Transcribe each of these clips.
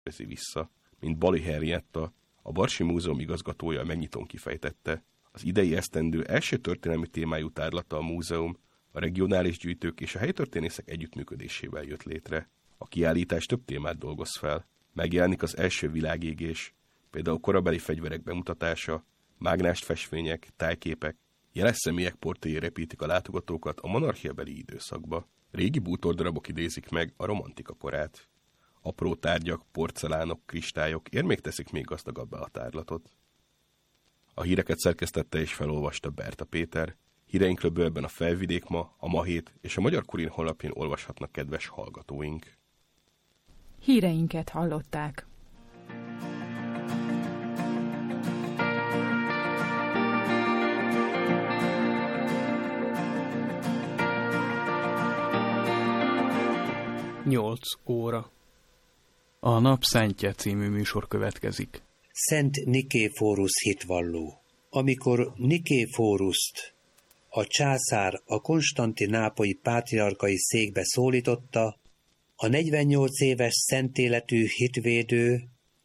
vissza, mint Bali Henrietta, a Barsi Múzeum igazgatója a megnyitón kifejtette. Az idei esztendő első történelmi témájú tárlata a múzeum a regionális gyűjtők és a helytörténészek együttműködésével jött létre. A kiállítás több témát dolgoz fel. Megjelenik az első világégés, például korabeli fegyverek bemutatása, mágnást festmények, tájképek, jeles személyek portréjére építik a látogatókat a monarchiabeli időszakba. Régi bútordarabok idézik meg a romantika korát. Apró tárgyak, porcelánok, kristályok érmék teszik még gazdagabbá a tárlatot. A híreket szerkesztette és felolvasta Berta Péter. Híreinkről bővebben a Felvidék Ma, a Ma Hét és a Magyar Kurin honlapján olvashatnak kedves hallgatóink. Híreinket hallották. Nyolc óra. A Nap Szentje című műsor következik. Szent Niképhorus hitvalló. Amikor Niképhorust a császár a konstantinápolyi pátriarkai székbe szólította, a 48 éves szentéletű hitvédő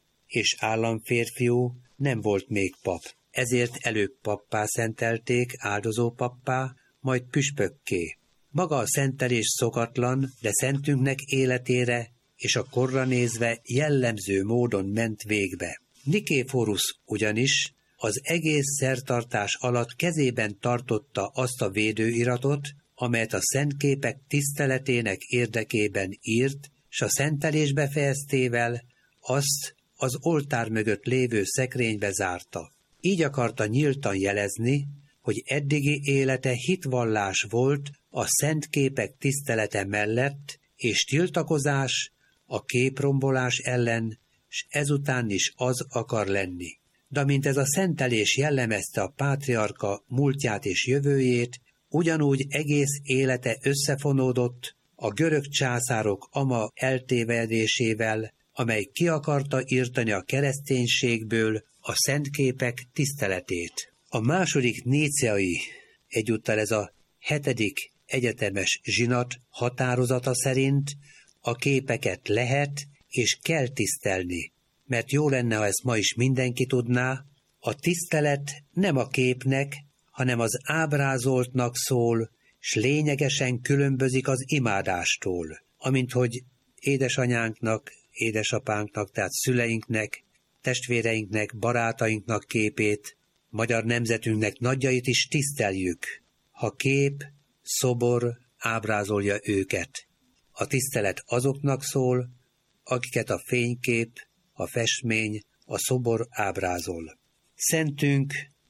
és államférfiú nem volt még pap. Ezért előbb pappá szentelték, áldozó pappá, majd püspökké. Maga a szentelés szokatlan, de szentünknek életére és a korra nézve jellemző módon ment végbe. Niképhorus ugyanis az egész szertartás alatt kezében tartotta azt a védőiratot, amelyet a szentképek tiszteletének érdekében írt, s a szentelésbe fejeztével azt az oltár mögött lévő szekrénybe zárta. Így akarta nyíltan jelezni, hogy eddigi élete hitvallás volt a szentképek tisztelete mellett, és tiltakozás a képrombolás ellen, s ezután is az akar lenni. De mint ez a szentelés jellemezte a pátriarka múltját és jövőjét, ugyanúgy egész élete összefonódott a görög császárok ama eltévedésével, amely ki akarta írtani a kereszténységből a szentképek tiszteletét. A második níceai, egyúttal ez a 7. egyetemes zsinat határozata szerint a képeket lehet és kell tisztelni, mert jó lenne, ha ezt ma is mindenki tudná, a tisztelet nem a képnek, hanem az ábrázoltnak szól, s lényegesen különbözik az imádástól, amint hogy édesanyánknak, édesapánknak, tehát szüleinknek, testvéreinknek, barátainknak képét, magyar nemzetünknek nagyjait is tiszteljük, ha kép, szobor ábrázolja őket. A tisztelet azoknak szól, akiket a fénykép, a festmény, a szobor ábrázol. Szentünk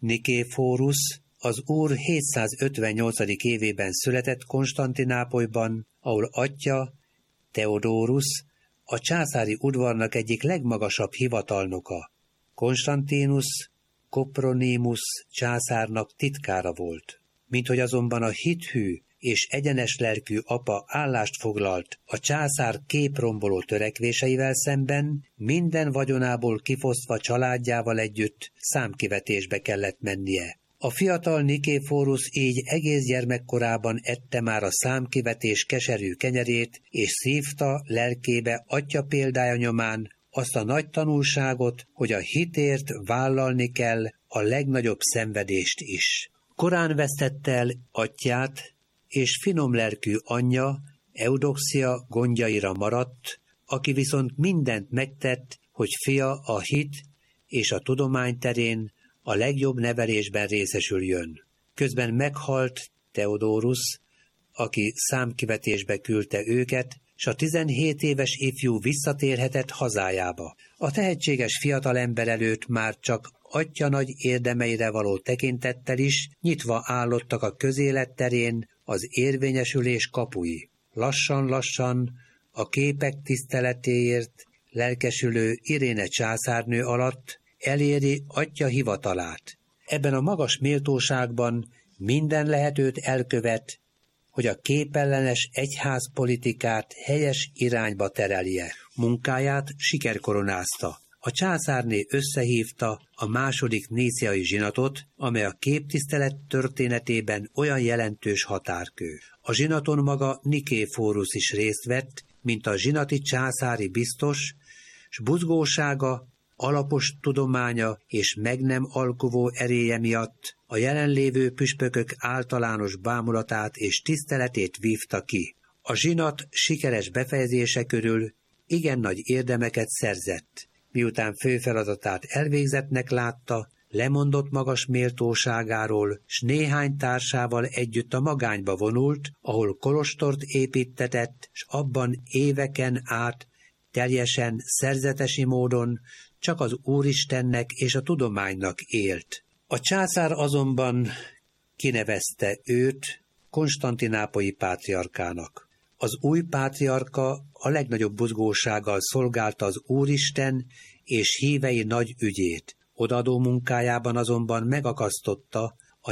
Niképhorus az Úr 758. évében született Konstantinápolyban, ahol atya, Theodorus, a császári udvarnak egyik legmagasabb hivatalnoka. Konstantinus Copronymus császárnak titkára volt. Minthogy azonban a hithű és egyenes lelkű apa állást foglalt a császár képromboló törekvéseivel szemben, minden vagyonából kifosztva családjával együtt számkivetésbe kellett mennie. A fiatal Niképhorus így egész gyermekkorában ette már a számkivetés keserű kenyerét, és szívta lelkébe atya példája nyomán azt a nagy tanulságot, hogy a hitért vállalni kell a legnagyobb szenvedést is. Korán vesztette el atyját, és finomlelkű anyja, Eudoxia gondjaira maradt, aki viszont mindent megtett, hogy fia a hit és a tudomány terén a legjobb nevelésben részesüljön. Közben meghalt Theodorus, aki számkivetésbe küldte őket, s a 17 éves ifjú visszatérhetett hazájába. A tehetséges fiatalember előtt már csak atya nagy érdemeire való tekintettel is nyitva állottak a közélet terén az érvényesülés kapui. Lassan-lassan a képek tiszteletéért lelkesülő Iréne császárnő alatt eléri atya hivatalát. Ebben a magas méltóságban minden lehetőt elkövet, hogy a képellenes egyházpolitikát helyes irányba terelje. Munkáját sikerkoronázta. A császárné összehívta a második níciai zsinatot, amely a képtisztelet történetében olyan jelentős határkő. A zsinaton maga Niképhorus is részt vett, mint a zsinati császári biztos, s buzgósága, alapos tudománya és meg nem alkuvó eréje miatt a jelenlévő püspökök általános bámulatát és tiszteletét vívta ki. A zsinat sikeres befejezése körül igen nagy érdemeket szerzett. Miután főfeladatát elvégzettnek látta, lemondott magas méltóságáról, s néhány társával együtt a magányba vonult, ahol kolostort építtetett, s abban éveken át teljesen szerzetesi módon csak az Úristennek és a tudománynak élt. A császár azonban kinevezte őt konstantinápolyi pátriarkának. Az új pátriarka a legnagyobb buzgósággal szolgálta az Úristen és hívei nagy ügyét. Odaadó munkájában azonban megakasztotta a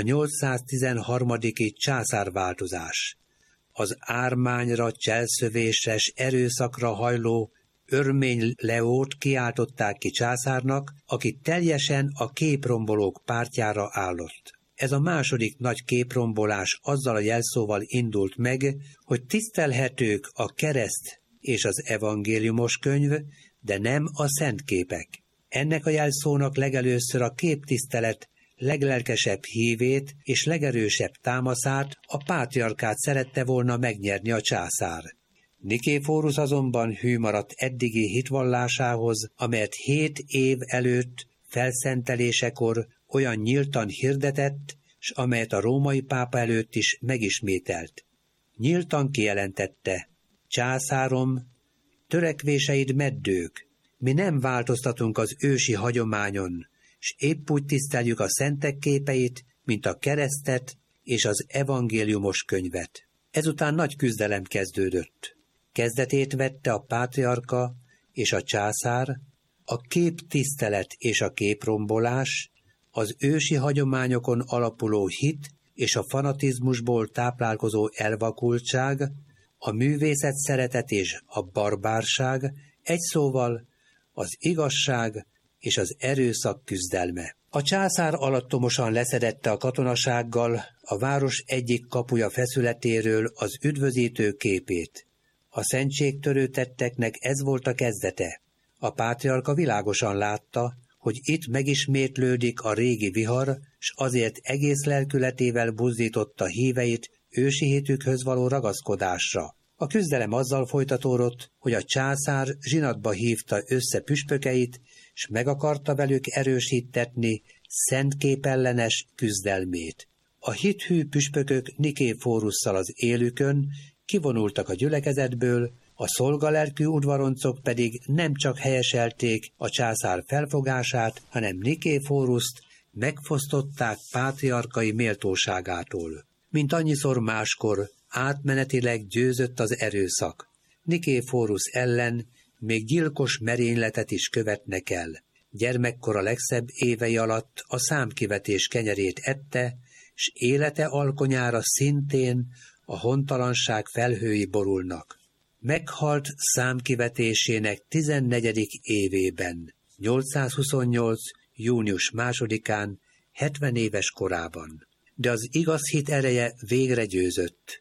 813. császárváltozás. Az ármányra, cselszövésre s erőszakra hajló Örmény Leót kiáltották ki császárnak, aki teljesen a képrombolók pártjára állott. Ez a második nagy képrombolás azzal a jelszóval indult meg, hogy tisztelhetők a kereszt és az evangéliumos könyv, de nem a szentképek. Ennek a jelszónak legelőször a képtisztelet leglelkesebb hívét és legerősebb támaszát, a pátriarkát szerette volna megnyerni a császár. Niképhorus azonban hű maradt eddigi hitvallásához, amelyet 7 év előtt felszentelésekor olyan nyíltan hirdetett, s amelyet a római pápa előtt is megismételt. Nyíltan kijelentette: császárom, törekvéseid meddők, mi nem változtatunk az ősi hagyományon, s épp úgy tiszteljük a szentek képeit, mint a keresztet és az evangéliumos könyvet. Ezután nagy küzdelem kezdődött. Kezdetét vette a pátriarka és a császár, a képtisztelet és a képrombolás, az ősi hagyományokon alapuló hit és a fanatizmusból táplálkozó elvakultság, a művészet szeretet és a barbárság, egy szóval az igazság és az erőszak küzdelme. A császár alattomosan leszedette a katonasággal a város egyik kapuja feszületéről az üdvözítő képét. A szentségtörő tetteknek ez volt a kezdete. A pátriarka világosan látta, hogy itt megismétlődik a régi vihar, s azért egész lelkületével buzdította híveit ősi hitükhöz való ragaszkodásra. A küzdelem azzal folytatódott, hogy a császár zsinatba hívta össze püspökeit, s meg akarta velük erősítetni szentképellenes küzdelmét. A hithű püspökök Niképhórusszal az élükön kivonultak a gyülekezetből, a szolgalelkű udvaroncok pedig nem csak helyeselték a császár felfogását, hanem Niképhóruszt megfosztották pátriarkai méltóságától. Mint annyiszor máskor, átmenetileg győzött az erőszak. Niképhórus ellen még gyilkos merényletet is követnek el. Gyermekkora legszebb évei alatt a számkivetés kenyerét ette, s élete alkonyára szintén a hontalanság felhői borulnak. Meghalt számkivetésének 14. évében, 828. június 2-án, 70 éves korában. De az igaz hit ereje végre győzött.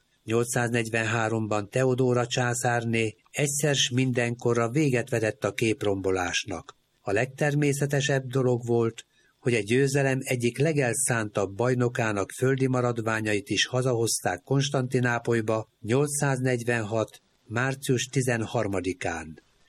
843-ban Teodóra császárné egyszer s mindenkorra véget vetett a képrombolásnak. A legtermészetesebb dolog volt, hogy a győzelem egyik legelszántabb bajnokának földi maradványait is hazahozták Konstantinápolyba 846. március 13-án.